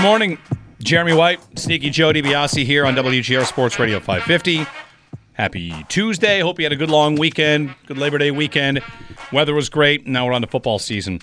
morning. Jeremy White, Sneaky Joe DiBiase here on WGR Sports Radio 550. Happy Tuesday. Hope you had a good long weekend, good Labor Day weekend. Weather was great. Now we're on to football season.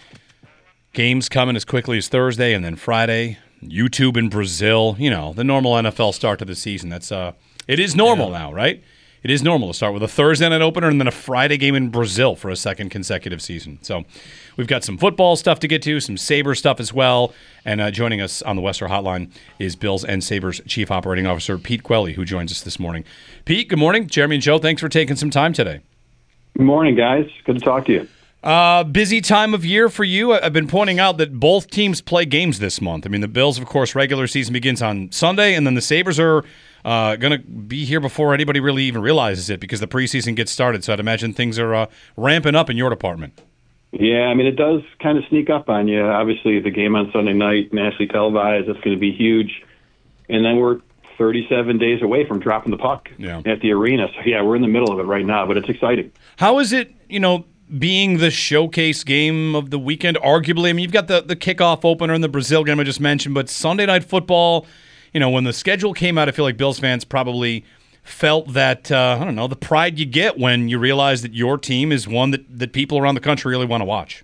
Games coming as quickly as Thursday and then Friday. YouTube in Brazil. You know, the normal NFL start to the season. It is normal now, right? It is normal to start with a Thursday night opener and then a Friday game in Brazil for a second consecutive season. So we've got some football stuff to get to, some Sabres stuff as well. And joining us on the Western Hotline is Bills and Sabres Chief Operating Officer Pete Quelly, who joins us this morning. Pete, good morning. Jeremy and Joe, thanks for taking some time today. Good morning, guys. Good to talk to you. Busy time of year for you. I've been pointing out that both teams play games this month. I mean, the Bills, of course, regular season begins on Sunday, and then the Sabres are going to be here before anybody really even realizes it because the preseason gets started. So I'd imagine things are ramping up in your department. Yeah, I mean, it does kind of sneak up on you. Obviously, the game on Sunday night, nationally televised, that's going to be huge. And then we're 37 days away from dropping the puck at the arena. So, yeah, we're in the middle of it right now, but it's exciting. How is it, being the showcase game of the weekend, arguably? I mean, you've got the kickoff opener in the Brazil game I just mentioned, but Sunday Night Football, when the schedule came out, I feel like Bills fans probably felt that, the pride you get when you realize that your team is one that people around the country really want to watch.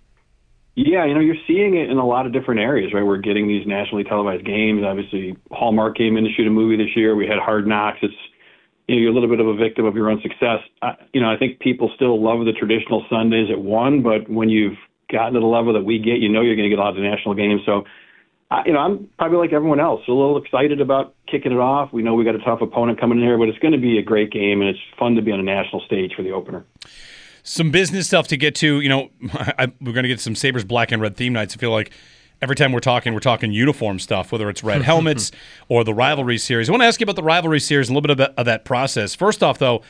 Yeah, you're seeing it in a lot of different areas, right? We're getting these nationally televised games. Obviously, Hallmark came in to shoot a movie this year. We had Hard Knocks. It's you're a little bit of a victim of your own success. I think people still love the traditional Sundays at 1, but when you've gotten to the level that we get, you're going to get a lot of the national games. So, I'm probably like everyone else, a little excited about kicking it off. We know we got a tough opponent coming in here, but it's going to be a great game, and it's fun to be on a national stage for the opener. Some business stuff to get to. We're going to get some Sabres black and red theme nights. I feel like every time we're talking uniform stuff, whether it's red helmets or the rivalry series. I want to ask you about the rivalry series and a little bit of that process. First off, though,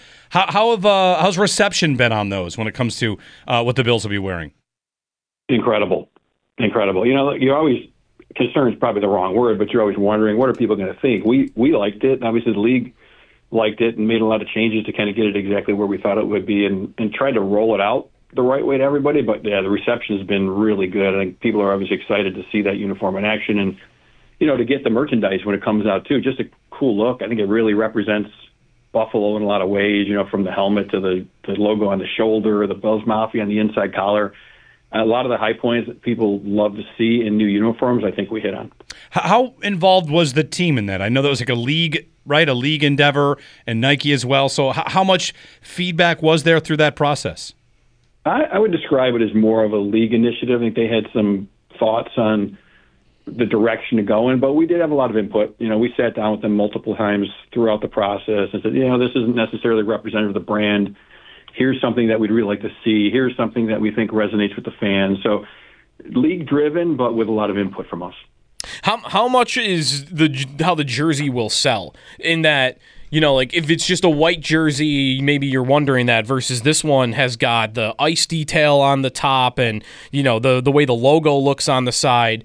how's reception been on those when it comes to what the Bills will be wearing? Incredible. You're always concerned is probably the wrong word, but you're always wondering what are people going to think. We liked it. Obviously, the league liked it and made a lot of changes to kind of get it exactly where we thought it would be and tried to roll it out the right way to everybody. But yeah, the reception has been really good. I think people are obviously excited to see that uniform in action and, to get the merchandise when it comes out too. Just a cool look. I think it really represents Buffalo in a lot of ways, from the helmet to the logo on the shoulder, the Bills Mafia on the inside collar. A lot of the high points that people love to see in new uniforms, I think we hit on. How involved was the team in that? I know that was like a league, right? A league endeavor and Nike as well. So how much feedback was there through that process? I would describe it as more of a league initiative. I think they had some thoughts on the direction to go in, but we did have a lot of input. We sat down with them multiple times throughout the process and said, this isn't necessarily representative of the brand. Here's something that we'd really like to see. Here's something that we think resonates with the fans. So league-driven, but with a lot of input from us. How much is how the jersey will sell? In that, if it's just a white jersey, maybe you're wondering that, versus this one has got the ice detail on the top and, the way the logo looks on the side.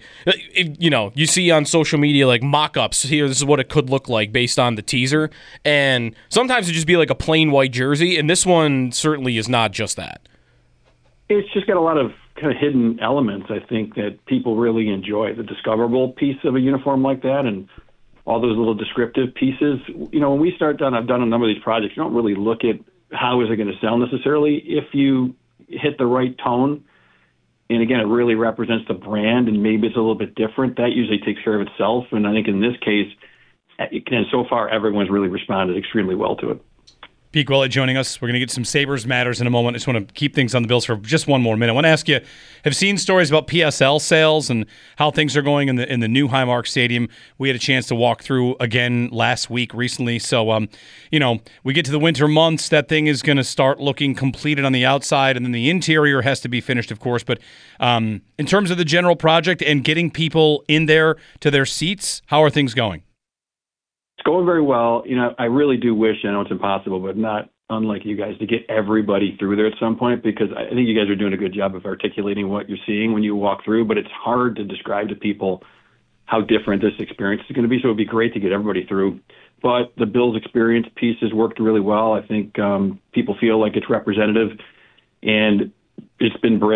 You see on social media, like, mock-ups, here, this is what it could look like based on the teaser. And sometimes it just be like a plain white jersey, and this one certainly is not just that. It's just got a lot of kind of hidden elements, I think, that people really enjoy. The discoverable piece of a uniform like that and all those little descriptive pieces. When we start done, I've done a number of these projects, you don't really look at how is it going to sell necessarily. If you hit the right tone, and again, it really represents the brand and maybe it's a little bit different, that usually takes care of itself. And I think in this case, and so far, everyone's really responded extremely well to it. Pete Quelly joining us. We're going to get some Sabres matters in a moment. I just want to keep things on the Bills for just one more minute. I want to ask you, have seen stories about PSL sales and how things are going in the new Highmark Stadium? We had a chance to walk through again last week recently. So, we get to the winter months. That thing is going to start looking completed on the outside, and then the interior has to be finished, of course. But in terms of the general project and getting people in there to their seats, how are things going? It's going very well. I really do wish, I know it's impossible, but not unlike you guys, to get everybody through there at some point, because I think you guys are doing a good job of articulating what you're seeing when you walk through, but it's hard to describe to people how different this experience is going to be. So it'd be great to get everybody through. But the Bills experience piece has worked really well. I think people feel like it's representative, and it's been brisk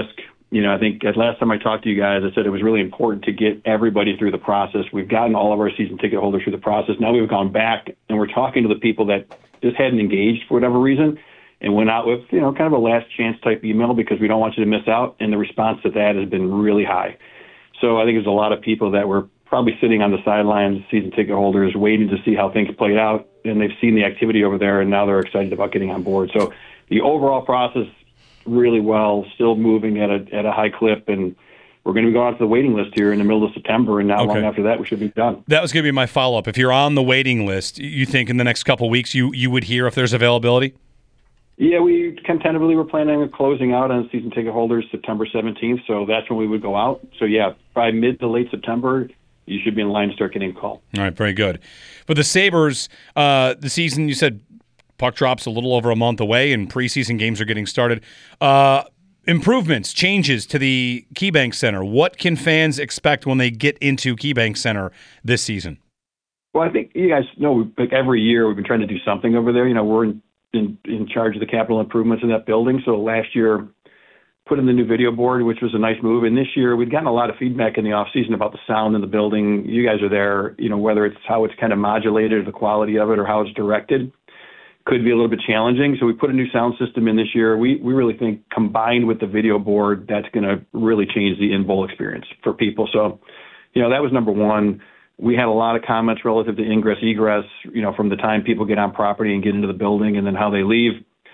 I think last time I talked to you guys, I said it was really important to get everybody through the process. We've gotten all of our season ticket holders through the process. Now we've gone back and we're talking to the people that just hadn't engaged for whatever reason and went out with, kind of a last chance type email because we don't want you to miss out. And the response to that has been really high. So I think there's a lot of people that were probably sitting on the sidelines, season ticket holders, waiting to see how things played out. And they've seen the activity over there and now they're excited about getting on board. So the overall process, really well, still moving at a high clip, and we're going to be going out to the waiting list here in the middle of September, and not long after that we should be done. That was going to be my follow-up. If you're on the waiting list, you think in the next couple of weeks you would hear if there's availability? Yeah, we tentatively were planning on closing out on season ticket holders September 17th, so that's when we would go out. So yeah, by mid to late September, you should be in line to start getting a call. All right, very good. For the Sabres, the season, you said puck drops a little over a month away, and preseason games are getting started. Improvements, changes to the KeyBank Center. What can fans expect when they get into KeyBank Center this season? Well, I think you guys know, like every year we've been trying to do something over there. We're in charge of the capital improvements in that building. So last year, put in the new video board, which was a nice move. And this year, we've gotten a lot of feedback in the offseason about the sound in the building. You guys are there, whether it's how it's kind of modulated, the quality of it, or how it's directed. Could be a little bit challenging. So we put a new sound system in this year. We really think combined with the video board, that's going to really change the in-bowl experience for people. So, that was number one. We had a lot of comments relative to ingress, egress, from the time people get on property and get into the building and then how they leave.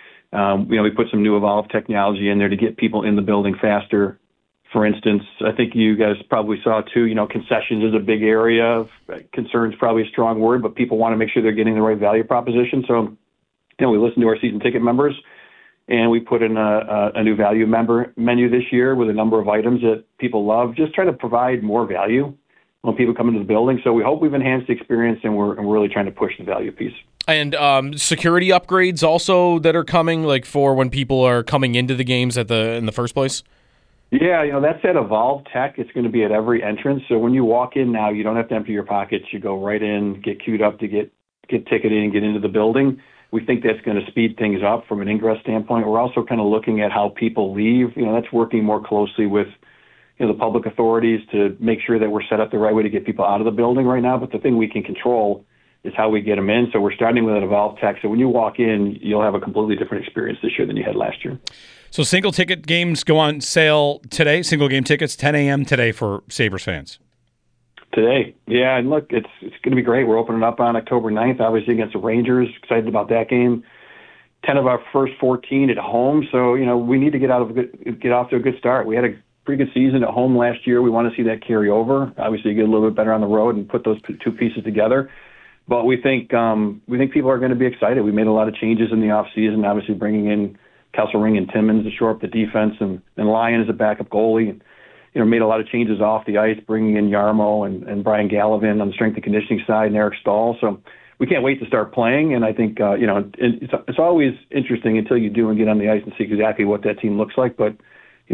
We put some new evolved technology in there to get people in the building faster. For instance, I think you guys probably saw too, concessions is a big area of concerns, probably a strong word, but people want to make sure they're getting the right value proposition. So, we listened to our season ticket members, and we put in a new value member menu this year with a number of items that people love, just trying to provide more value when people come into the building. So we hope we've enhanced the experience, and we're really trying to push the value piece. And security upgrades also that are coming, like for when people are coming into the games in the first place? Yeah, that's at Evolve Tech. It's going to be at every entrance. So when you walk in now, you don't have to empty your pockets. You go right in, get queued up to get ticketed and get into the building. We think that's going to speed things up from an ingress standpoint. We're also kind of looking at how people leave. That's working more closely with the public authorities to make sure that we're set up the right way to get people out of the building right now. But the thing we can control is how we get them in. So we're starting with an Evolve Tech. So when you walk in, you'll have a completely different experience this year than you had last year. So single ticket games go on sale today. Single game tickets, 10 a.m. today for Sabres fans. Today. Yeah, and look, it's going to be great. We're opening up on October 9th, obviously against the Rangers. Excited about that game. 10 of our first 14 at home, so we need to get off to a good start. We had a pretty good season at home last year. We want to see that carry over. Obviously, get a little bit better on the road and put those two pieces together. But we think people are going to be excited. We made a lot of changes in the offseason, obviously bringing in Kesselring and Timmins to shore up the defense, and Lyon as a backup goalie. Made a lot of changes off the ice, bringing in Yarmo and Brian Gallivan on the strength and conditioning side and Eric Stahl. So we can't wait to start playing. And I think, it's always interesting until you do and get on the ice and see exactly what that team looks like. But,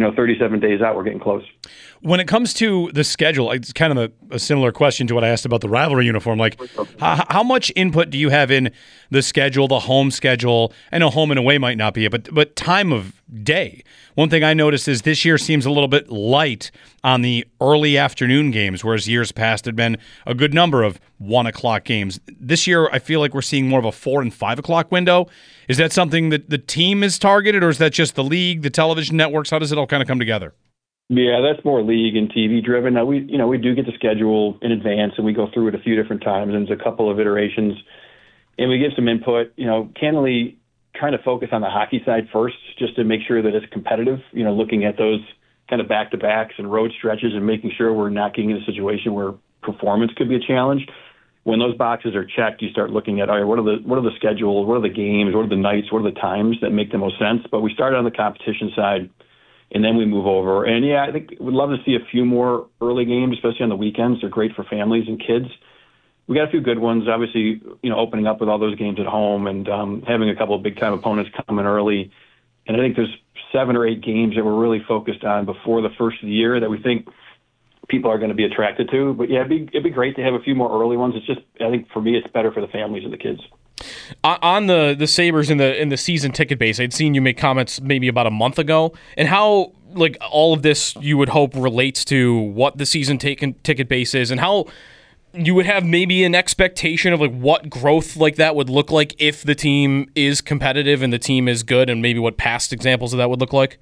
37 days out, we're getting close. When it comes to the schedule, it's kind of a similar question to what I asked about the rivalry uniform. Like, how much input do you have in the schedule, the home schedule? I know home and away might not be it, but time of day. One thing I noticed is this year seems a little bit light on the early afternoon games, whereas years past had been a good number of 1 o'clock games. This year, I feel like we're seeing more of a 4 and 5 o'clock window. Is that something that the team is targeted, or is that just the league, the television networks? How does it all kind of come together? Yeah, that's more league and TV driven. Now we do get the schedule in advance, and we go through it a few different times, and there's a couple of iterations, and we give some input. Candidly, trying to focus on the hockey side first, just to make sure that it's competitive. Looking at those kind of back-to-backs and road stretches, and making sure we're not getting in a situation where performance could be a challenge. When those boxes are checked, you start looking at, all right, what are the schedules, what are the games, what are the nights, what are the times that make the most sense. But we started on the competition side, and then we move over. And yeah, I think we'd love to see a few more early games, especially on the weekends. They're great for families and kids. We got a few good ones, obviously, opening up with all those games at home, and having a couple of big-time opponents come in early. And I think there's 7 or 8 games that we're really focused on before the first of the year that we think people are going to be attracted to. But yeah, it'd be great to have a few more early ones. It's just, I think for me, it's better for the families and the kids. on the Sabres in the season ticket base, I'd seen you make comments maybe about a month ago, and how like all of this you would hope relates to what the season ticket base is, and how you would have maybe an expectation of like what growth like that would look like if the team is competitive and the team is good, and maybe what past examples of that would look like.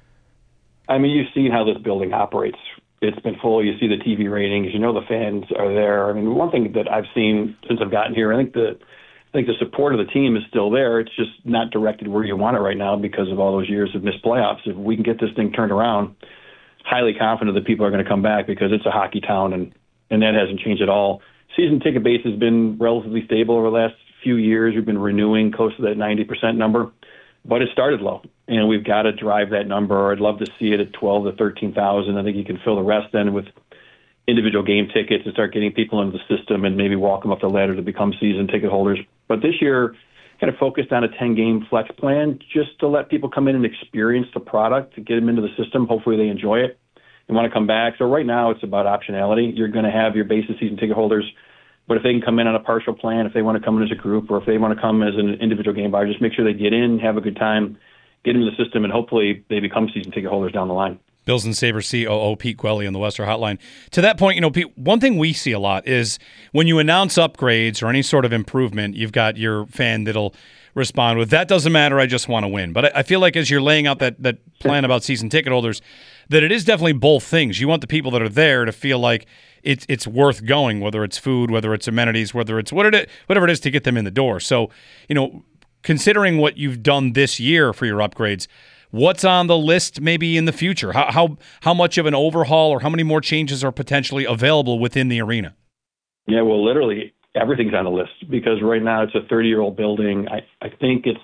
I mean, you've seen how this building operates. It's been full. You see the TV ratings. You know the fans are there. I mean, one thing that I've seen since I've gotten here, I think the support of the team is still there. It's just not directed where you want it right now because of all those years of missed playoffs. If we can get this thing turned around, highly confident that people are going to come back because it's a hockey town, and that hasn't changed at all. Season ticket base has been relatively stable over the last few years. We've been renewing close to that 90% number, but it started low, and we've got to drive that number. I'd love to see it at 12 to 13,000. I think you can fill the rest then with individual game tickets and start getting people into the system and maybe walk them up the ladder to become season ticket holders. But this year, kind of focused on a 10-game flex plan just to let people come in and experience the product, to get them into the system. Hopefully they enjoy it and want to come back. So right now it's about optionality. You're going to have your base of season ticket holders, but if they can come in on a partial plan, if they want to come in as a group, or if they want to come as an individual game buyer, just make sure they get in, have a good time, get into the system, and hopefully they become season ticket holders down the line. Bills and Sabres COO Pete Quelly on the Western Hotline. To that point, Pete, one thing we see a lot is when you announce upgrades or any sort of improvement, you've got your fan that'll respond with, that doesn't matter, I just want to win. But I feel like as you're laying out that plan about season ticket holders, that it is definitely both things. You want the people that are there to feel like it's worth going, whether it's food, whether it's amenities, whether it's whatever it is to get them in the door. So, considering what you've done this year for your upgrades, what's on the list maybe in the future? How much of an overhaul or how many more changes are potentially available within the arena? Yeah, well, literally everything's on the list because right now it's a 30-year-old building. I think as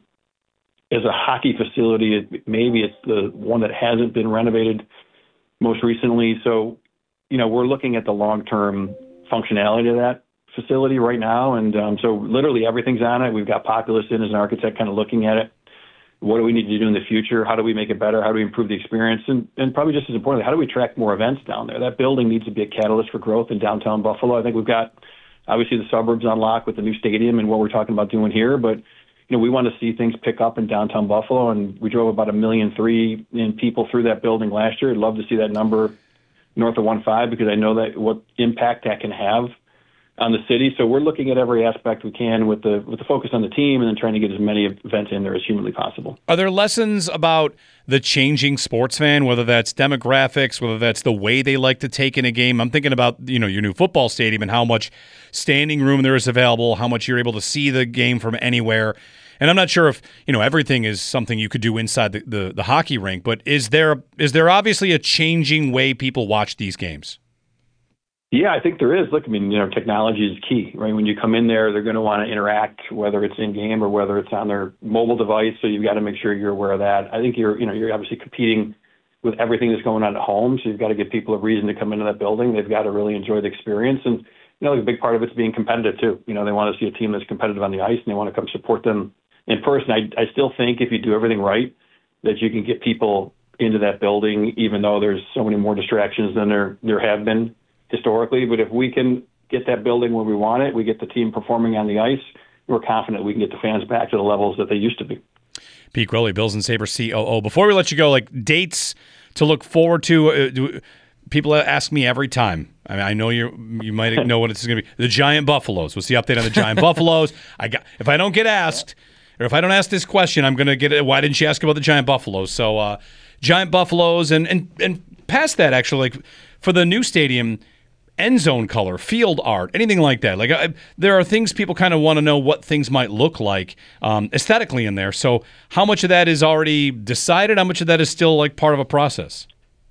a hockey facility, maybe it's the one that hasn't been renovated most recently. So, we're looking at the long-term functionality of that facility right now. And so literally everything's on it. We've got Populous in as an architect kind of looking at it. What do we need to do in the future? How do we make it better? How do we improve the experience? And probably just as importantly, how do we attract more events down there? That building needs to be a catalyst for growth in downtown Buffalo. I think we've got, obviously, the suburbs on lock with the new stadium and what we're talking about doing here. But, we want to see things pick up in downtown Buffalo. And we drove about 1.3 million in people through that building last year. I'd love to see that number north of 1.5 because I know that what impact that can have on the city. So we're looking at every aspect we can with the focus on the team and then trying to get as many events in there as humanly possible. Are there lessons about the changing sports fan, whether that's demographics, whether that's the way they like to take in a game? I'm thinking about, your new football stadium and how much standing room there is available, how much you're able to see the game from anywhere. And I'm not sure if, everything is something you could do inside the hockey rink, but is there obviously a changing way people watch these games? Yeah, I think there is. Look, technology is key, right? When you come in there, they're going to want to interact, whether it's in game or whether it's on their mobile device. So you've got to make sure you're aware of that. I think you're obviously competing with everything that's going on at home. So you've got to give people a reason to come into that building. They've got to really enjoy the experience. And, a big part of it's being competitive too. They want to see a team that's competitive on the ice and they want to come support them in person. I still think if you do everything right, that you can get people into that building, even though there's so many more distractions than there have been historically. But if we can get that building where we want it, we get the team performing on the ice, we're confident we can get the fans back to the levels that they used to be. Pete Quelly, Bills and Sabres COO. Before we let you go, dates to look forward to. People ask me every time. I mean, I know you might know what it's going to be. The Giant Buffaloes. What's the update on the Giant Buffaloes? If I don't get asked, or if I don't ask this question, I'm going to get it. Why didn't you ask about the Giant Buffaloes? So Giant Buffaloes and past that, actually, for the new stadium, end zone color, field art, anything like that. There are things people kind of want to know what things might look like aesthetically in there. So how much of that is already decided? How much of that is still part of a process?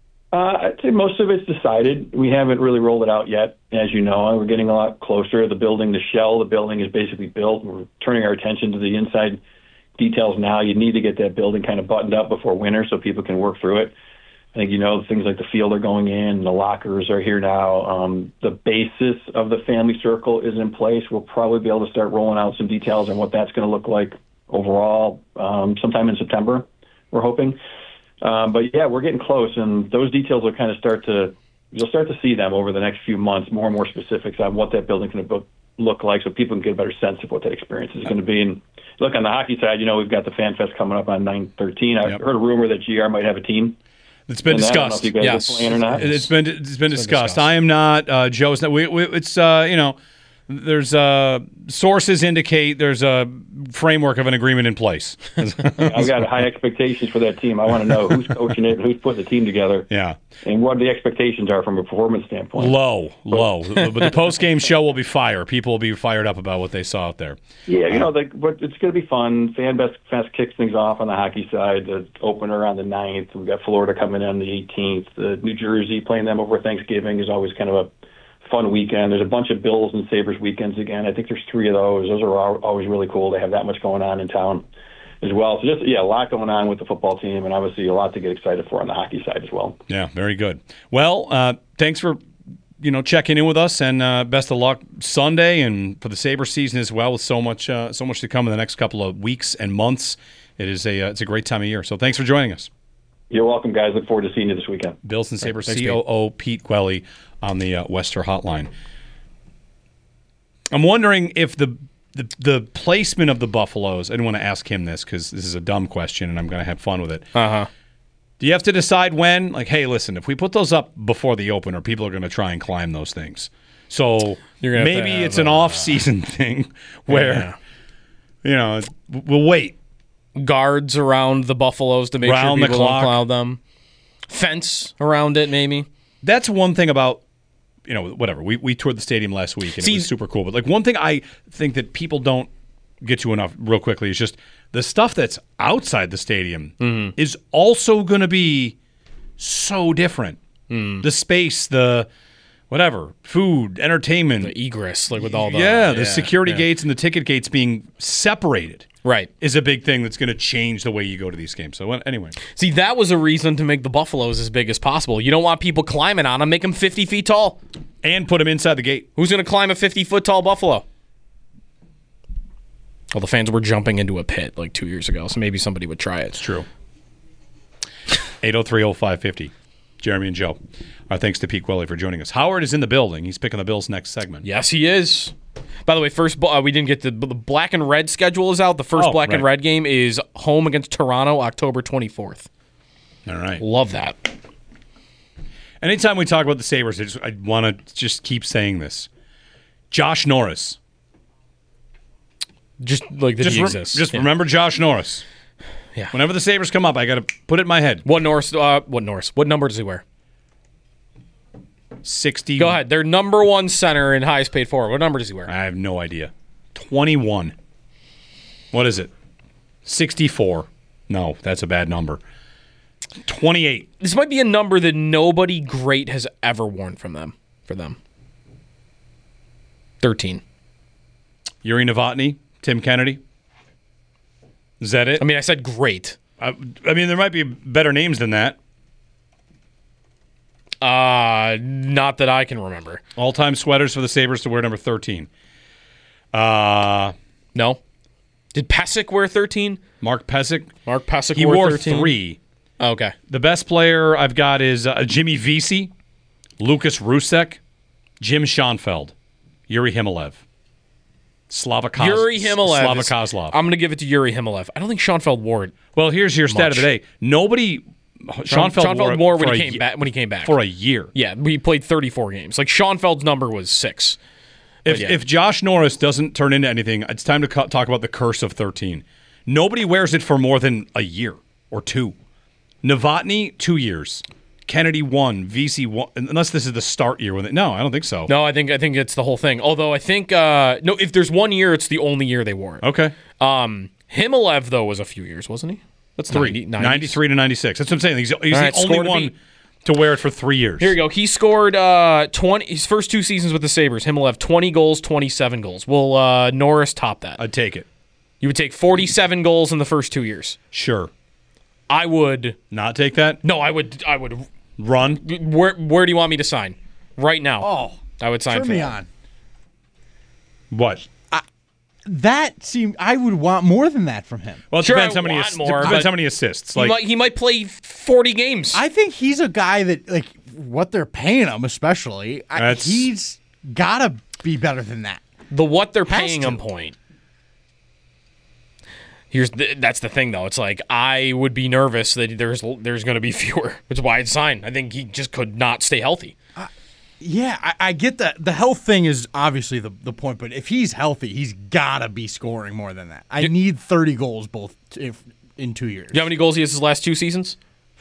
I'd say most of it's decided. We haven't really rolled it out yet, as you know. We're getting a lot closer. The shell, the building is basically built. We're turning our attention to the inside details now. You need to get that building kind of buttoned up before winter so people can work through it. I think things like the field are going in, the lockers are here now. The basis of the family circle is in place. We'll probably be able to start rolling out some details on what that's going to look like overall sometime in September, we're hoping. But yeah, we're getting close, and those details will kind of you'll start to see them over the next few months, more and more specifics on what that building's going to look like, so people can get a better sense of what that experience is going to be. And look, on the hockey side, we've got the Fan Fest coming up on 9/13. I've heard a rumor that GR might have a team. It's been discussed. I don't know if you guys are playing or not. It's been discussed. I am not. Joe's not. It's there's sources indicate there's a framework of an agreement in place. I've got high expectations for that team. I want to know who's coaching it, who's putting the team together, and what the expectations are from a performance standpoint. Low. But the post-game show will be fire. People will be fired up about what they saw out there. Yeah, but it's going to be fun. Fan Fest kicks things off on the hockey side. The opener on the 9th. We've got Florida coming in on the 18th. The New Jersey playing them over Thanksgiving is always kind of a fun weekend. There's a bunch of Bills and Sabres weekends again. I think there's 3 of those. Those are always really cool. They have that much going on in town as well. So just, a lot going on with the football team, and obviously a lot to get excited for on the hockey side as well. Yeah, very good. Well, thanks for checking in with us, and best of luck Sunday and for the Sabres season as well, with so much to come in the next couple of weeks and months. It's a great time of year. So thanks for joining us. You're welcome, guys. Look forward to seeing you this weekend. Bills and Sabres COO Pete Gwelly on the Wester Hotline. I'm wondering if the placement of the Buffaloes, I didn't want to ask him this because this is a dumb question and I'm going to have fun with it. Do you have to decide when? Like, hey, listen, if we put those up before the opener, people are going to try and climb those things. So maybe it's an off-season thing where, we'll wait. Guards around the Buffaloes to make sure people don't cloud them. Fence around it, maybe. That's one thing about, whatever. We toured the stadium last week, and it was super cool. But, one thing I think that people don't get to enough real quickly is just the stuff that's outside the stadium is also going to be so different. The space, the whatever, food, entertainment. The egress, with all the... the security gates and the ticket gates being separated. Right. Is a big thing that's going to change the way you go to these games. So anyway. See, that was a reason to make the Buffaloes as big as possible. You don't want people climbing on them. Make them 50 feet tall. And put them inside the gate. Who's going to climb a 50-foot tall Buffalo? Well, the fans were jumping into a pit 2 years ago, so maybe somebody would try it. It's true. 803-0550. Jeremy and Joe. Our thanks to Pete Gwelly for joining us. Howard is in the building. He's picking the Bills' next segment. Yes, he is. By the way, first we didn't get the black and red schedule is out. The first black and red game is home against Toronto, October 24th. All right. Love that. Anytime we talk about the Sabres, I want to just keep saying this. Josh Norris. Just he exists. Just remember Josh Norris. Yeah. Whenever the Sabres come up, I got to put it in my head. What Norris? What number does he wear? 60. Go ahead. Their number one center and highest paid forward. What number does he wear? I have no idea. 21. What is it? 64. No, that's a bad number. 28. This might be a number that nobody great has ever worn for them. 13. Yuri Novotny, Tim Kennedy. Is that it? I mean, I said great. I mean, there might be better names than that. Not that I can remember. All-time sweaters for the Sabres to wear number 13. No. Did Pesic wear 13? Mark Pesic wore 13. He wore 3. Oh, okay. The best player I've got is Jimmy Vesey, Lucas Rusek, Jim Schoenfeld, Yuri Himalev, Slava Kozlov. I'm going to give it to Yuri Himalev. I don't think Schoenfeld wore it. Well, here's your stat of the day. Schoenfeld wore when he came back for a year. Yeah, he played 34 games. Schoenfeld's number was 6. If Josh Norris doesn't turn into anything, it's time to talk about the curse of 13. Nobody wears it for more than a year or 2. Novotny, 2 years. Kennedy 1, VC 1. Unless this is the start year with it. No, I don't think so. No, I think it's the whole thing. Although I think if there's 1 year, it's the only year they wore it. Okay. Himalev though was a few years, wasn't he? That's 3. 93 to 96. That's what I'm saying. He's the only one to wear it for 3 years. Here you go. He scored 20 his first 2 seasons with the Sabres. Himalev 20 goals, 27 goals. Will Norris top that? I'd take it. You would take 47 goals in the first 2 years. Sure. I would not take that. No, I would run. Where do you want me to sign? Right now. Oh, I would sign turn for me that. on. What? That seemed. I would want more than that from him. Well, it depends how many assists. He might play 40 games. I think he's a guy that what they're paying him, especially. He's gotta be better than that. the what they're Has paying to. him point. That's the thing, though. It's like I would be nervous that there's going to be fewer, which is why I'd sign. I think he just could not stay healthy. Yeah, I get that. The health thing is obviously the point, but if he's healthy, he's got to be scoring more than that. I need 30 goals in 2 years. You know how many goals he has his last 2 seasons?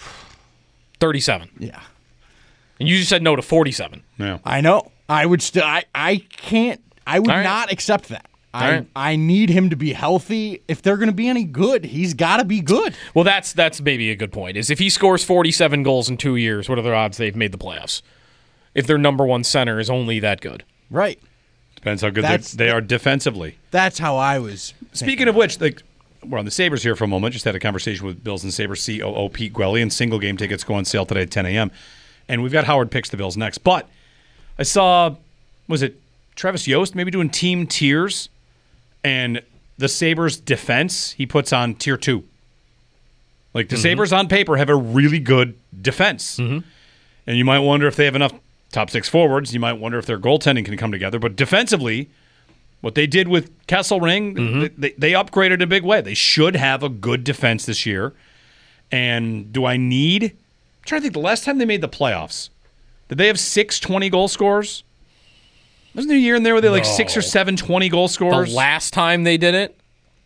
37. Yeah. And you just said no to 47. Yeah. I know. I would still. I can't. I would All right. not accept that. right. I need him to be healthy. If they're going to be any good, he's got to be good. Well, that's maybe a good point. Is if he scores 47 goals in 2 years, what are the odds they've made the playoffs? If their number one center is only that good. Right. Depends how good That's- they are defensively. That's how I was. Speaking of which, we're on the Sabres here for a moment. Just had a conversation with Bills and Sabres COO Pete Gwelly, and single game tickets go on sale today at 10 a.m. And we've got Howard Picks the Bills next. But I saw, was it Travis Yost maybe doing team tiers? And the Sabres defense, he puts on tier 2. Like the Sabres on paper have a really good defense. And you might wonder if they have enough top 6 forwards. You might wonder if their goaltending can come together. But defensively, what they did with Kesselring, they upgraded in a big way. They should have a good defense this year. And do I need... I'm trying to think, the last time they made the playoffs, did they have 6 20-goal scorers? Wasn't there a year in there where they had like 6 or 7 20-goal scorers? The last time they did it,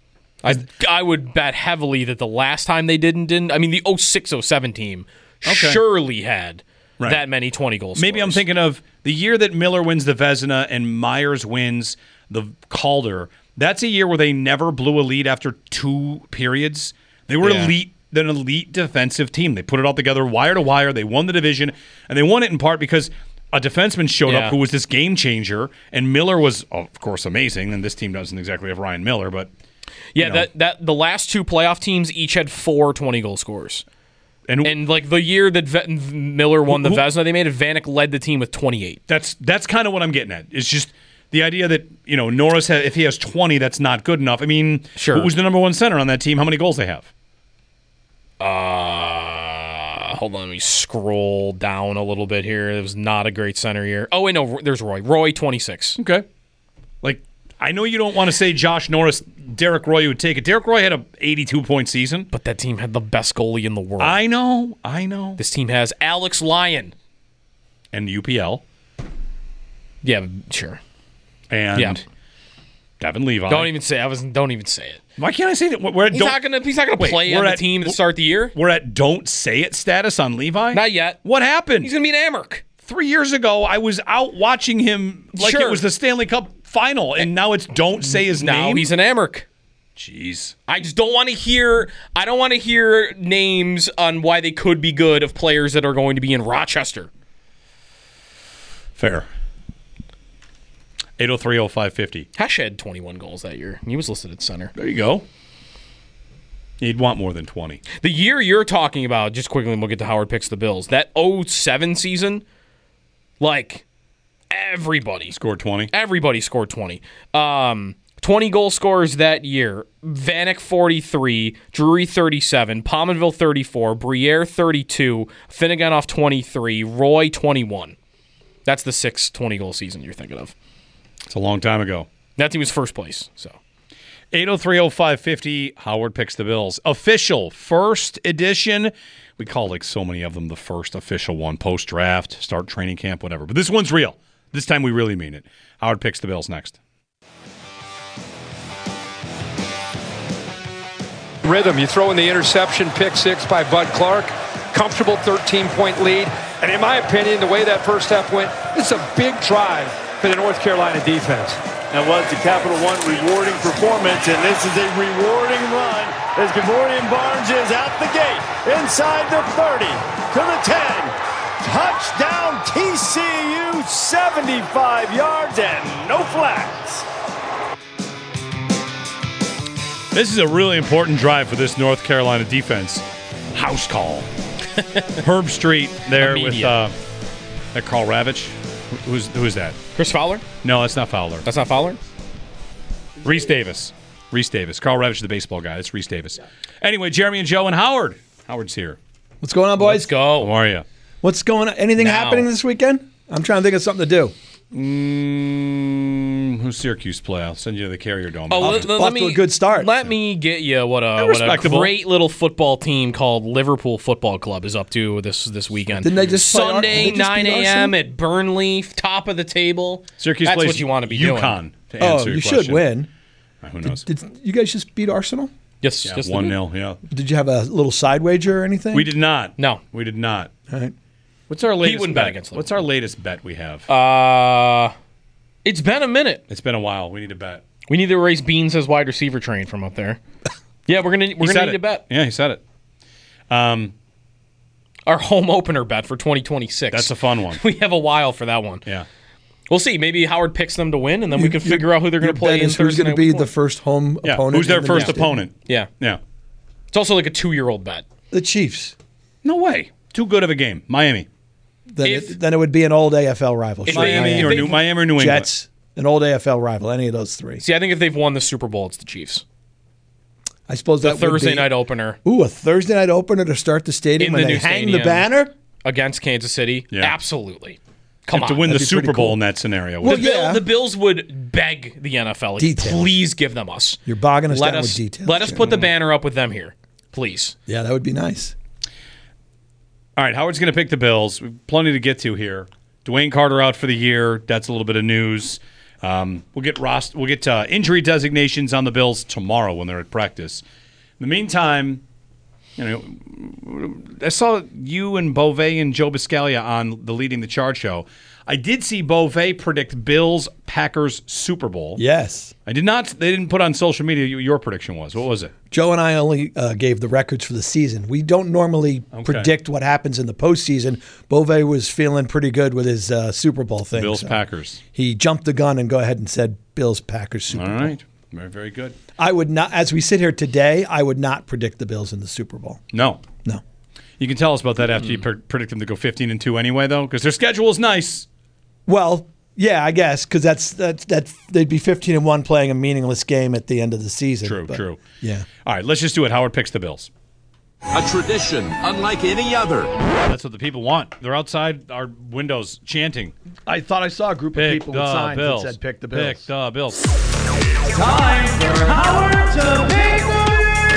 I would bet heavily that the last time they didn't. I mean, the 06-07 team surely had that many 20-goal scorers. Maybe I'm thinking of the year that Miller wins the Vezina and Myers wins the Calder. That's a year where they never blew a lead after 2 periods. They were an elite defensive team. They put it all together wire to wire. They won the division, and they won it in part because a defenseman showed up who was this game changer, and Miller was, of course, amazing. And this team doesn't exactly have Ryan Miller, but that the last 2 playoff teams each had 4 20-goal scorers. And like the year that Miller won the Vezina, they made it. Vanek led the team with 28. That's kind of what I'm getting at. It's just the idea that Norris, if he has 20, that's not good enough. I mean, who was the number 1 center on that team? How many goals they have? Hold on, let me scroll down a little bit here. It was not a great center year. Oh, wait, no, there's Roy. Roy, 26. Okay. Like, I know you don't want to say Josh Norris, Derek Roy would take it. Derek Roy had a 82-point season. But that team had the best goalie in the world. I know. This team has Alex Lyon. And UPL. Yeah, sure. And Devin Levi. Don't even say it. Why can't I say that? He's not gonna play on the team to start the year. We're at don't say it status on Levi? Not yet. What happened? He's gonna be an Amherst. 3 years ago, I was out watching him like it was the Stanley Cup final, and now it's don't say his name. Now he's an Amherst. Jeez. I just don't want to hear. I don't want to hear names on why they could be good of players that are going to be in Rochester. Fair. 803-0550. Hesh had 21 goals that year. He was listed at center. There you go. You'd want more than 20. The year you're talking about, just quickly, and we'll get to Howard Picks the Bills. That 07 season, like everybody scored 20. Everybody scored 20. 20 goal scorers that year. Vanek 43, Drury 37, Pominville 34, Briere 32, Finnegan off 23, Roy 21. That's the 6 20-goal season you're thinking of. It's a long time ago. That team was first place. So 803-0550, Howard Picks the Bills. Official first edition. We call like so many of them the first official one. Post-draft, start training camp, whatever. But this one's real. This time we really mean it. Howard Picks the Bills next. Rhythm. You throw in the interception, pick 6 by Bud Clark. Comfortable 13-point lead. And in my opinion, the way that first half went, it's a big drive for the North Carolina defense. That was the Capital One rewarding performance, and this is a rewarding run as Gavorian Barnes is out the gate, inside the 30, to the 10. Touchdown TCU, 75 yards and no flags. This is a really important drive for this North Carolina defense. House call. Herb Street there with that Carl Ravitch. Who is that? Chris Fowler? No, that's not Fowler. That's not Fowler? Reese Davis. Carl Ravitch, the baseball guy. It's Reese Davis. Anyway, Jeremy and Joe and Howard. Howard's here. What's going on, boys? Let's go. How are you? What's going on? Anything happening this weekend? I'm trying to think of something to do. Who's Syracuse play? I'll send you to the Carrier Dome. Off to a good start. Let me get you what a great little football team called Liverpool Football Club is up to this weekend. Didn't they just play Sunday, did they just 9 beat a.m. Arsenal? at Burnley, top of the table. Syracuse That's plays what you want to be doing. UConn. To Oh, answer your you should question. win. Who knows? Did you guys just beat Arsenal? Yes, Yeah, yes, they 1-0. Yeah, Did you have a little side wager or anything? we did not. No. we did not. All right. What's our latest wouldn't bet against What's our latest bet we have? It's been a minute. It's been a while. We need to bet. We need to erase Beans as wide receiver train from up there. Yeah, we're gonna need to bet. Yeah, he said it. Our home opener bet for 2026. That's a fun one. We have a while for that one. Yeah. We'll see. Maybe Howard picks them to win, and then we can figure out who they're going to play in Who's Thursday going to night be week the one. first home Yeah. opponent? Who's their in the first next opponent? Yeah. Yeah. It's also like a 2-year-old bet. The Chiefs. No way. Too good of a game. Miami. Then it would be an old AFL rival. If Sure. they- Miami if or they- New England. Jets, an old AFL rival. Any of those three. See, I think if they've won the Super Bowl, it's the Chiefs. I suppose The that would Thursday be, night opener Ooh, a Thursday night opener to start the stadium In when the they new hang stadium. the banner. against Kansas City. Yeah. Absolutely. Come to on. win the that'd be pretty Super Bowl cool. in that scenario. Well, The Bills would beg the NFL, like, Details. please give them us. You're bogging us Let down us, with details. let us put the banner up with them here, please. Yeah, that would be nice. All right, Howard's going to pick the Bills. We've plenty to get to here. Dwayne Carter out for the year. That's a little bit of news. We'll get injury designations on the Bills tomorrow when they're at practice. In the meantime, I saw you and Beauvais and Joe Biscaglia on the Leading the Charge show. I did see Beauvais predict Bills-Packers Super Bowl. Yes. I did not. They didn't put on social media your prediction was. What was it? Joe and I only gave the records for the season. We don't normally predict what happens in the postseason. Beauvais was feeling pretty good with his Super Bowl thing. Bills-Packers. He jumped the gun and go ahead and said Bills-Packers Super Bowl. All right. Very, very good. I would not, as we sit here today, I would not predict the Bills in the Super Bowl. No. No. You can tell us about that after you predict them to go 15-2 anyway, though, because their schedule is nice. Well, yeah, I guess because that's they'd be 15-1 playing a meaningless game at the end of the season. True. Yeah. All right, let's just do it. Howard picks the Bills. A tradition unlike any other. That's what the people want. They're outside our windows chanting. I thought I saw a group of Pick people the with signs Bills. that said "Pick the Bills." Pick the Bills. Time for Howard to pick the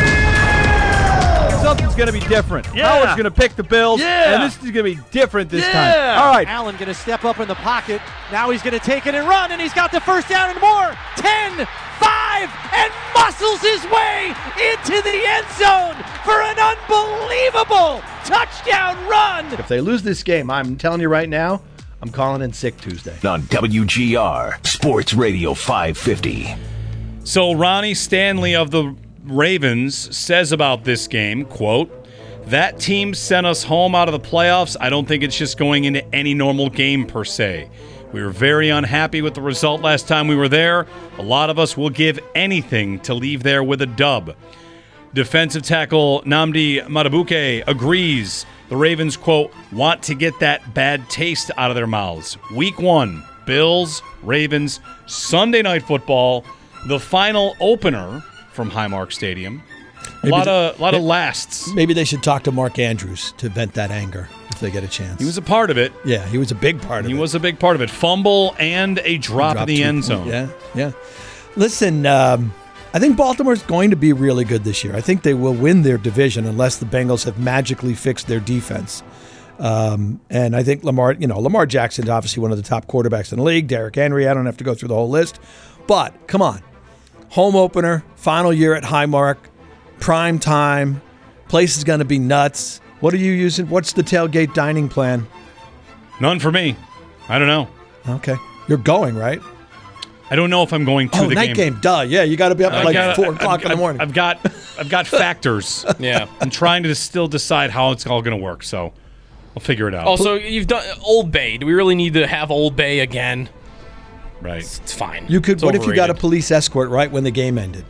Something's going to be different. Yeah. Howard's going to pick the Bills, Yeah. and this is going to be different this Yeah. time. All right. Allen going to step up in the pocket. Now he's going to take it and run, and he's got the first down and more. 10, 5, and muscles his way into the end zone for an unbelievable touchdown run. If they lose this game, I'm telling you right now, I'm calling in sick Tuesday. On WGR Sports Radio 550. So Ronnie Stanley of the Ravens says about this game, quote, "That team sent us home out of the playoffs. I don't think it's just going into any normal game per se. We were very unhappy with the result last time we were there. A lot of us will give anything to leave there with a dub." Defensive tackle Nnamdi Madubuike agrees. The Ravens, quote, "want to get that bad taste out of their mouths." Week 1, Bills, Ravens, Sunday Night Football, the final opener from Highmark Stadium. A lot of lasts. Maybe they should talk to Mark Andrews to vent that anger if they get a chance. He was a part of it. Yeah, he was a big part of it. He was a big part of it. Fumble and a drop in the end zone. Yeah. Listen, I think Baltimore's going to be really good this year. I think they will win their division unless the Bengals have magically fixed their defense. And I think Lamar Jackson's obviously one of the top quarterbacks in the league. Derrick Henry, I don't have to go through the whole list. But, come on. Home opener, final year at Highmark, prime time, place is going to be nuts. What are you using? What's the tailgate dining plan? None for me. I don't know. Okay. You're going, right? I don't know if I'm going to the night game. Duh. Yeah, you got to be up at like 4 o'clock in the morning. I've got factors. Yeah. I'm trying to still decide how it's all going to work, so I'll figure it out. Also, you've done Old Bay. Do we really need to have Old Bay again? Right. It's fine. You could. It's What if you got a overrated. police escort right when the game ended?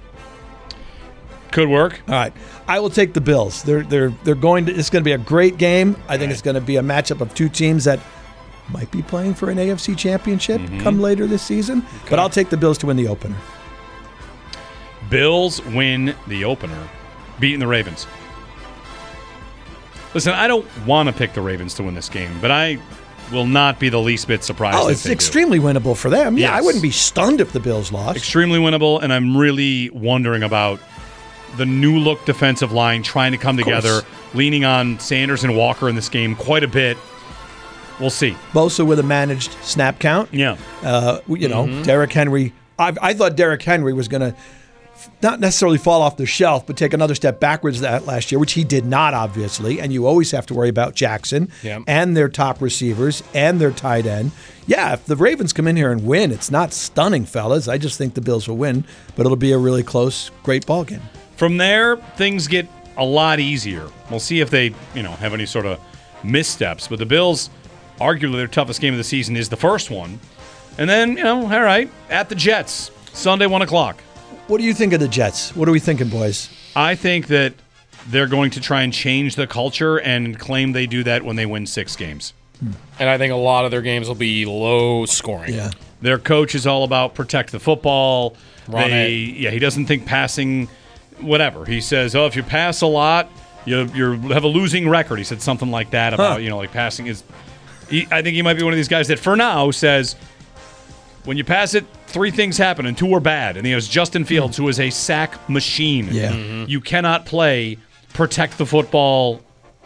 Could work. All right, I will take the Bills. They're going to. It's going to be a great game. I think it's going to be a matchup of two teams that might be playing for an AFC championship come later this season. But I'll take the Bills to win the opener. Bills win the opener, beating the Ravens. Listen, I don't want to pick the Ravens to win this game, but I will not be the least bit surprised. Oh, if it's they do. extremely winnable for them. Yeah, I Yes. wouldn't be stunned if the Bills lost. Extremely winnable, and I'm really wondering about the new look defensive line trying to come together, leaning on Sanders and Walker in this game quite a bit. We'll see. Bosa with a managed snap count. Yeah. Derrick Henry. I thought Derrick Henry was going to not necessarily fall off the shelf, but take another step backwards that last year, which he did not, obviously. And you always have to worry about Jackson and their top receivers and their tight end. Yeah, if the Ravens come in here and win, it's not stunning, fellas. I just think the Bills will win, but it'll be a really close, great ball game. From there, things get a lot easier. We'll see if they, have any sort of missteps. But the Bills, arguably their toughest game of the season is the first one. And then, all right, at the Jets, Sunday, 1 o'clock. What do you think of the Jets? What are we thinking, boys? I think that they're going to try and change the culture and claim they do that when they win 6 games. And I think a lot of their games will be low scoring. Yeah. Their coach is all about protect the football. Run it. Yeah, he doesn't think passing, whatever. He says, if you pass a lot, you have a losing record. He said something like that about, like passing is. I think he might be one of these guys that for now says, when you pass it, 3 things happen and 2 are bad. And he has Justin Fields, who is a sack machine. Yeah. You cannot play protect the football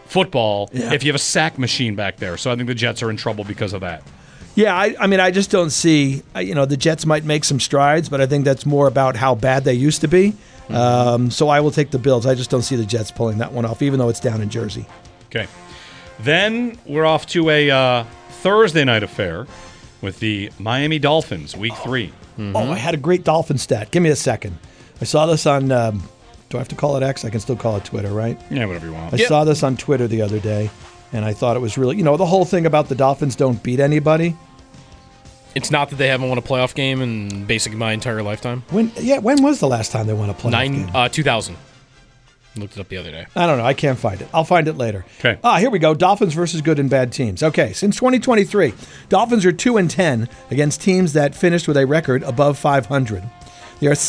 if you have a sack machine back there. So I think the Jets are in trouble because of that. Yeah, I just don't see, the Jets might make some strides, but I think that's more about how bad they used to be. So I will take the Bills. I just don't see the Jets pulling that one off, even though it's down in Jersey. Okay. Then we're off to a Thursday night affair with the Miami Dolphins, Week 3. Oh, I had a great Dolphin stat. Give me a second. I saw this on, do I have to call it X? I can still call it Twitter, right? Yeah, whatever you want. I saw this on Twitter the other day, and I thought it was really, the whole thing about the Dolphins don't beat anybody. It's not that they haven't won a playoff game in basically my entire lifetime. When was the last time they won a playoff game? 2000. Looked it up the other day. I don't know. I can't find it. I'll find it later. Okay. Here we go. Dolphins versus good and bad teams. Okay, since 2023, Dolphins are 2-10 against teams that finished with a record above 500. They are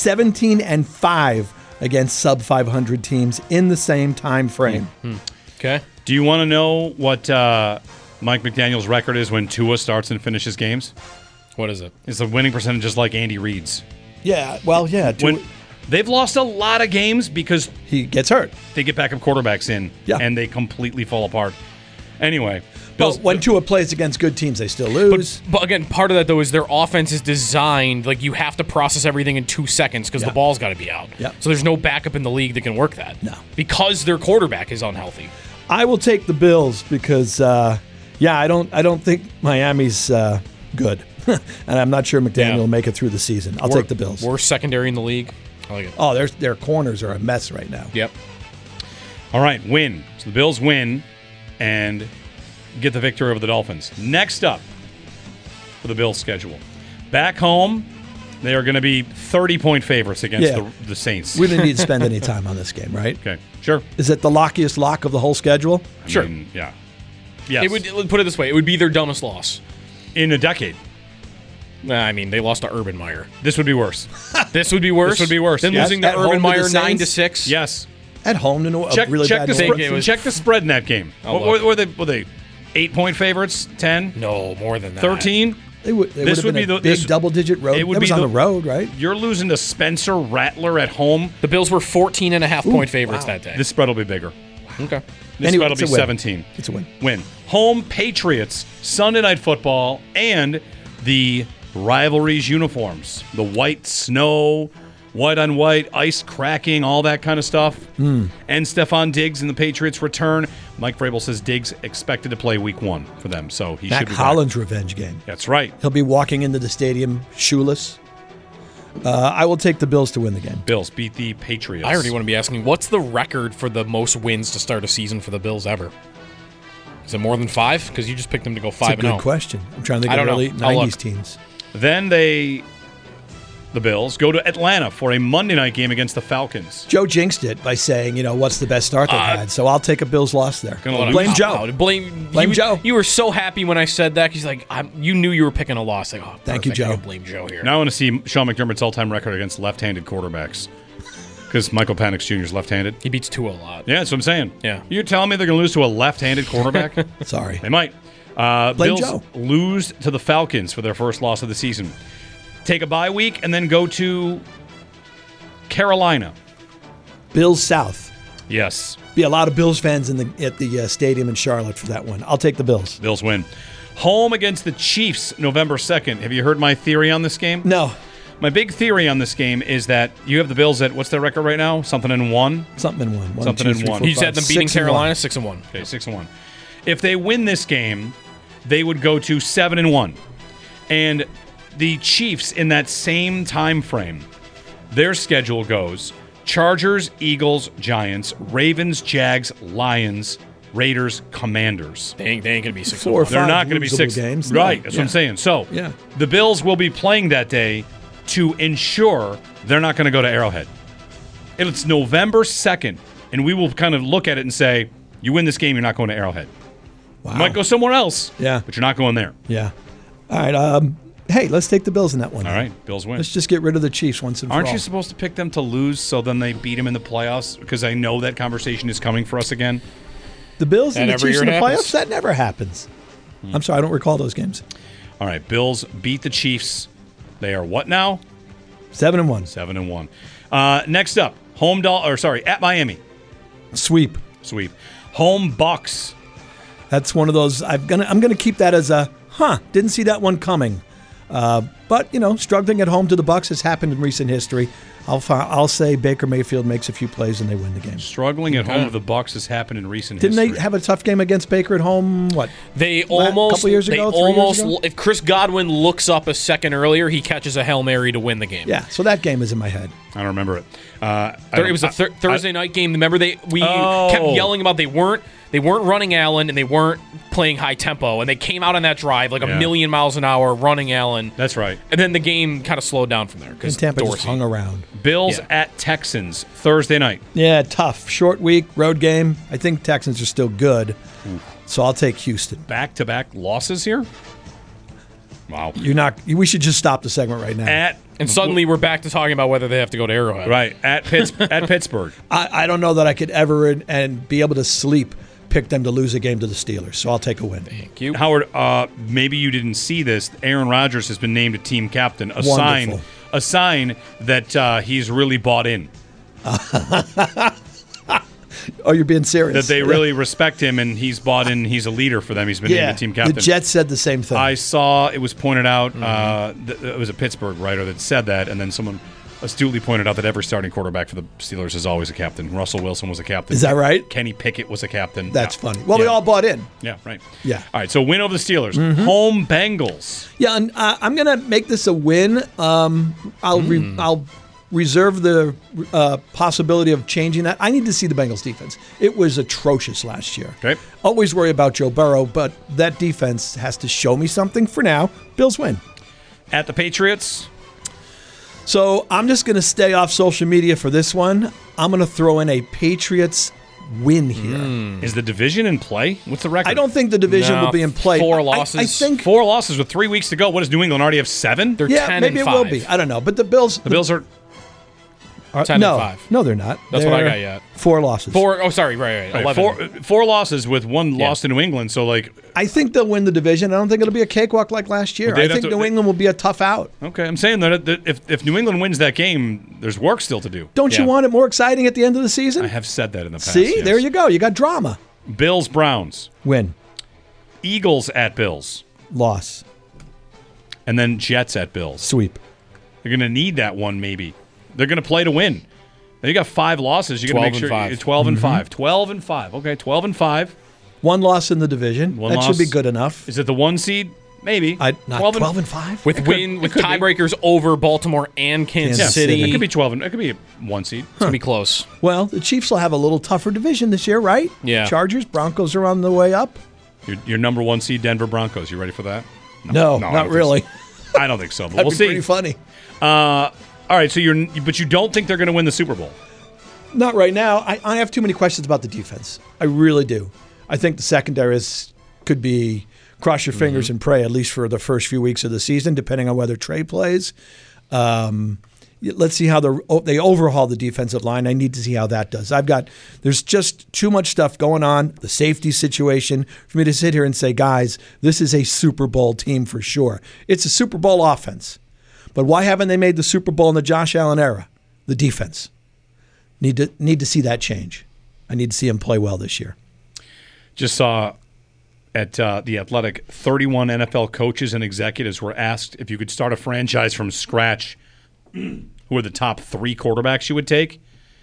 17-5 against sub 500 teams in the same time frame. Okay. Do you want to know what Mike McDaniel's record is when Tua starts and finishes games? What is it? It's a winning percentage just like Andy Reid's. Yeah, well, yeah. They've lost a lot of games because he gets hurt. They get backup quarterbacks in, and they completely fall apart. Anyway. But when Tua plays against good teams, they still lose. But again, part of that, though, is their offense is designed, like you have to process everything in 2 seconds because the ball's got to be out. Yeah. So there's no backup in the league that can work that. No. Because their quarterback is unhealthy. I will take the Bills because, I don't think Miami's good. And I'm not sure McDaniel will make it through the season. I'll take the Bills. Worst secondary in the league. I like it. Oh, their corners are a mess right now. Yep. All right, win. So the Bills win and get the victory over the Dolphins. Next up for the Bills' schedule. Back home, they are going to be 30-point favorites against the Saints. We didn't need to spend any time on this game, right? Okay, sure. Is it the lockiest lock of the whole schedule? I mean, yeah. Yes. It would put it this way: it would be their dumbest loss in a decade. I mean, they lost to Urban Meyer. This would be worse. This would be worse. This would be worse than losing to Urban Meyer 9-6. Yes. At home to a check, really check bad the check the spread in that game. Were they 8-point favorites? 10? No, more than that. 13? They would have been a big double-digit road. It was on the road, right? You're losing to Spencer Rattler at home. The Bills were 14.5-point favorites that day. This spread will be bigger. Okay. This spread will be 17. It's a win. Win. Home Patriots, Sunday Night Football, and the rivalries uniforms. The white snow, white on white, ice cracking, all that kind of stuff. And Stephon Diggs and the Patriots return. Mike Vrabel says Diggs expected to play week 1 for them, so he should be Holland's revenge game. That's right. He'll be walking into the stadium shoeless. I will take the Bills to win the game. Bills beat the Patriots. I already want to be asking, what's the record for the most wins to start a season for the Bills ever? Is it more than 5? Because you just picked them to go 5-0. That's a good question. I'm trying to think of early 90s teams. Then the Bills go to Atlanta for a Monday night game against the Falcons. Joe jinxed it by saying, what's the best start they've had? So I'll take a Bills loss there. Blame Joe. Blame Joe. You were so happy when I said that. He's like, you knew you were picking a loss. Like, thank you, Joe. Blame Joe here. Now I want to see Sean McDermott's all-time record against left-handed quarterbacks. Because Michael Penix Jr. is left-handed. He beats Tua a lot. Yeah, that's what I'm saying. Yeah. You're telling me they're going to lose to a left-handed quarterback? Sorry. They might. Bills Joe. lose to the Falcons for their first loss of the season. Take a bye week and then go to Carolina. Bills South. Yes. Be a lot of Bills fans at the stadium in Charlotte for that one. I'll take the Bills. Bills win. Home against the Chiefs, November 2nd. Have you heard my theory on this game? No. My big theory on this game is that you have the Bills at, what's their record right now? Something in one? Something in one. Something in one. You said them beating Carolina 6-1. Okay, 6-1. If they win this game, they would go to 7-1. And the Chiefs in that same time frame, their schedule goes Chargers, Eagles, Giants, Ravens, Jags, Lions, Raiders, Commanders. They ain't going to be 6-1. 4 or 5 They're not going to be losable 6 games. Right, that's what I'm saying. So Yeah. the Bills will be playing that day to ensure they're not going to go to Arrowhead. It's November 2nd, and we will kind of look at it and say, you win this game, you're not going to Arrowhead. Wow. You might go somewhere else, Yeah. but you're not going there. Yeah. All right. Hey, let's take the Bills in that one. All right, Bills win. Let's just get rid of the Chiefs once and for all. Aren't you supposed to pick them to lose so then they beat them in the playoffs? Because I know that conversation is coming for us again. The Bills and And the every Chiefs in year the it happens. playoffs? That never happens. I'm sorry, I don't recall those games. All right, Bills beat the Chiefs. They are what now? 7-1. 7-1. Next up, at Miami. Sweep. Sweep. Home Bucks. That's one of those. I'm gonna keep that as a didn't see that one coming. But struggling at home to the Bucks has happened in recent history. I'll say Baker Mayfield makes a few plays and they win the game. Struggling at home with the Bucks has happened in recent Didn't history. they have a tough game against Baker at home? What? They couple years ago, 3 years ago? if Chris Godwin looks up a second earlier, he catches a Hail Mary to win the game. Yeah. So that game is in my head. I don't remember it. It was a Thursday night game. Remember, we kept yelling about they weren't running Allen and they weren't playing high tempo, and they came out on that drive like a million miles an hour running Allen. That's right. And then the game kind of slowed down from there because And Tampa just Dorsey hung around. Bills at Texans Thursday night. Yeah, tough. Short week, road game. I think Texans are still good. So I'll take Houston. Back-to-back losses here? Wow. We should just stop the segment right now. And suddenly we're back to talking about whether they have to go to Arrowhead. Right. At Pittsburgh. I don't know that I could ever and be able to sleep pick them to lose a game to the Steelers. So I'll take a win. Thank you. Howard, maybe you didn't see this. Aaron Rodgers has been named a team captain. A sign that he's really bought in. Oh, you're being serious. That they really respect him, and he's bought in. He's a leader for them. He's been named a team captain. The Jets said the same thing. I saw it was pointed out. It was a Pittsburgh writer that said that, and then someone astutely pointed out that every starting quarterback for the Steelers is always a captain. Russell Wilson was a captain. Is that right? Kenny Pickett was a captain. That's funny. Well, we all bought in. Yeah, right. Yeah. All right, so win over the Steelers. Home Bengals. Yeah, and I'm going to make this a win. I'll reserve the possibility of changing that. I need to see the Bengals defense. It was atrocious last year. Okay. Always worry about Joe Burrow, but that defense has to show me something for now. Bills win. At the Patriots. So I'm just going to stay off social media for this one. I'm going to throw in a Patriots win here. Is the division in play? What's the record? I don't think the division will be in play. 4 losses. I think 4 losses with 3 weeks to go. What does New England already have 7? They're 10 maybe and it 5. will be. I don't know, but the Bills. The Bills are 10 no, and 5. No, they're not. That's They're what I got yet. 4 losses. 4. Oh, sorry. Right. 11. four losses with 1 loss to New England. So I think they'll win the division. I don't think it'll be a cakewalk like last year. I think New England will be a tough out. Okay, I'm saying that if New England wins that game, there's work still to do. Don't you want it more exciting at the end of the season? I have said that in the past. See, yes. there you go. You got drama. Bills Browns. Win. Eagles at Bills. Loss. And then Jets at Bills. Sweep. They're going to need that one maybe. They're going to play to win. Now you got 5 losses. You're going to make sure 12 and 5. 12 and 5. 12 and 5. Okay, 12 and 5. 1 loss in the division. One that loss. should be good enough. Is it the 1 seed? Maybe. Not 12 and 5? With tiebreakers over Baltimore and Kansas City. It could be 12 and it could be a 1 seed. It's going to be close. Well, the Chiefs will have a little tougher division this year, right? Yeah. Chargers, Broncos are on the way up. Your number 1 seed Denver Broncos. You ready for that? No, not really. I don't think so, but That'd we'll be see. pretty funny. All right, so but you don't think they're going to win the Super Bowl? Not right now. I have too many questions about the defense. I really do. I think the secondary could be cross your fingers and pray, at least for the first few weeks of the season, depending on whether Trey plays. Let's see how they overhaul the defensive line. I need to see how that does. There's just too much stuff going on, the safety situation, for me to sit here and say, guys, this is a Super Bowl team for sure. It's a Super Bowl offense. But why haven't they made the Super Bowl in the Josh Allen era? The defense. Need to see that change. I need to see him play well this year. Just saw at The Athletic, 31 NFL coaches and executives were asked if you could start a franchise from scratch, who are the top 3 quarterbacks you would take.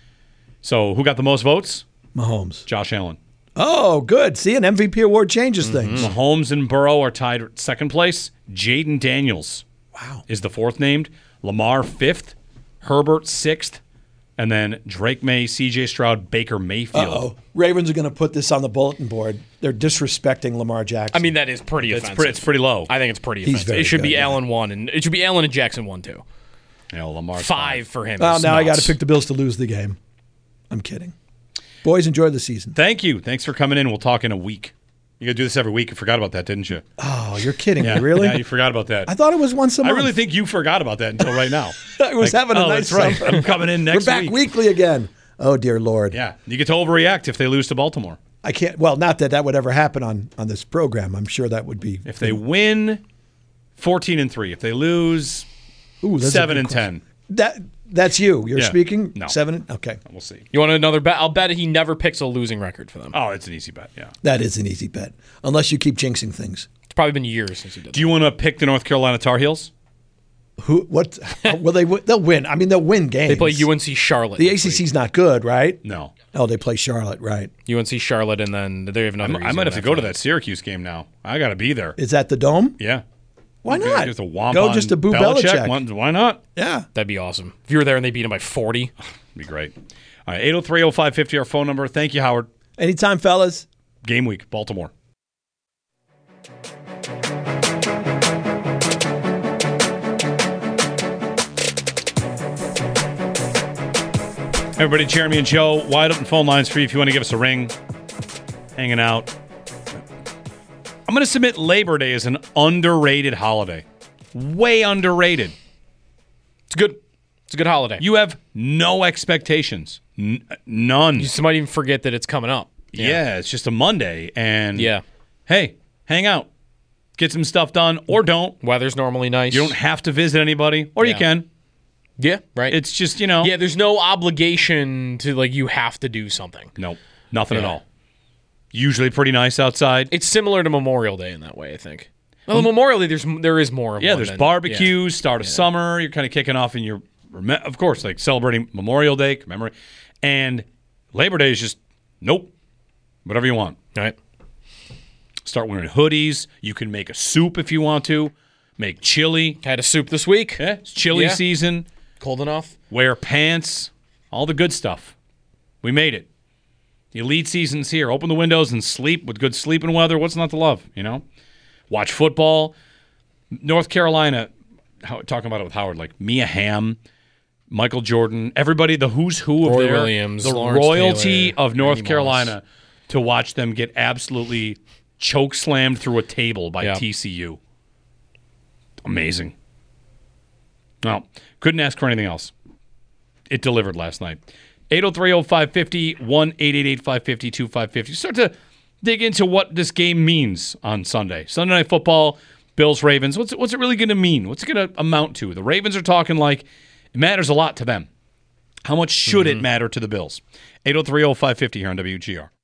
So who got the most votes? Mahomes. Josh Allen. Oh, good. See, an MVP award changes things. Mahomes and Burrow are tied at second place. Jaden Daniels is the 4th named. Lamar 5th. Herbert 6th. And then Drake May, C.J. Stroud, Baker Mayfield. Uh-oh. Ravens are going to put this on the bulletin board. They're disrespecting Lamar Jackson. I mean, that is pretty offensive. It's pretty low. I think it's pretty offensive. It should be Allen 1, and it should be Allen and Jackson 1 too. Lamar 5 for him. Well, now I got to pick the Bills to lose the game. I'm kidding. Boys, enjoy the season. Thank you. Thanks for coming in. We'll talk in a week. You got to do this every week. You forgot about that, didn't you? Oh, you're kidding me, really? Yeah, you forgot about that. I thought it was once a month. I really think you forgot about that until right now. I was having a nice that's right. summer. I'm coming in next week. We're back weekly again. Oh, dear Lord. Yeah. You get to overreact if they lose to Baltimore. I can't. Well, not that would ever happen on this program. I'm sure that would be. If they win, 14-3. If they lose, 7-10. That's you. You're Yeah. speaking? No. 7? Okay. We'll see. You want another bet? I'll bet he never picks a losing record for them. Oh, it's an easy bet, yeah. That is an easy bet. Unless you keep jinxing things. It's probably been years since he did that. Do you want to pick the North Carolina Tar Heels? What? Well, they'll win. I mean, they'll win games. They play UNC Charlotte. The ACC's not good, right? No. Oh, they play Charlotte, right? UNC Charlotte, and then they have another. I might have to go to that Syracuse game now. I got to be there. Is that the Dome? Yeah. Why not? Just a womp Go on just to Boo Belichick. Why not? Yeah. That'd be awesome. If you were there and they beat him by 40. It'd be great. All right, 803-0550, our phone number. Thank you, Howard. Anytime, fellas. Game week, Baltimore. Everybody, Jeremy and Joe, wide open phone lines for you if you want to give us a ring. Hanging out. I'm going to submit Labor Day as an underrated holiday. Way underrated. It's good. It's a good holiday. You have no expectations. None. You might even forget that it's coming up. Yeah, it's just a Monday. And yeah, hey, hang out. Get some stuff done or don't. Weather's normally nice. You don't have to visit anybody, or you can. Yeah, right. It's just, you know. Yeah, there's no obligation to, like, you have to do something. Nope. Nothing at all. Usually pretty nice outside. It's similar to Memorial Day in that way, I think. Well, Memorial Day, there is more of one. Yeah, there's barbecues, start of summer. You're kind of kicking off in your, of course, like celebrating Memorial Day, commemorate. And Labor Day is just, nope, whatever you want. All right. Start wearing hoodies. You can make a soup if you want to. Make chili. Had a soup this week. Yeah, it's chili season. Cold enough. Wear pants. All the good stuff. We made it. The elite season's here. Open the windows and sleep with good sleeping weather. What's not to love, you know? Watch football. North Carolina, talking about it with Howard, like Mia Hamm, Michael Jordan, everybody, the who's who of Roy Williams, the Lawrence royalty Taylor, of North Randy Carolina Moss. To watch them get absolutely choke slammed through a table by TCU. Amazing. Well, couldn't ask for anything else. It delivered last night. 803-0550, 1-888-550-2550. Start to dig into what this game means on Sunday. Sunday Night Football, Bills-Ravens. What's it really going to mean? What's it going to amount to? The Ravens are talking like it matters a lot to them. How much should it matter to the Bills? 803-0550 here on WGR.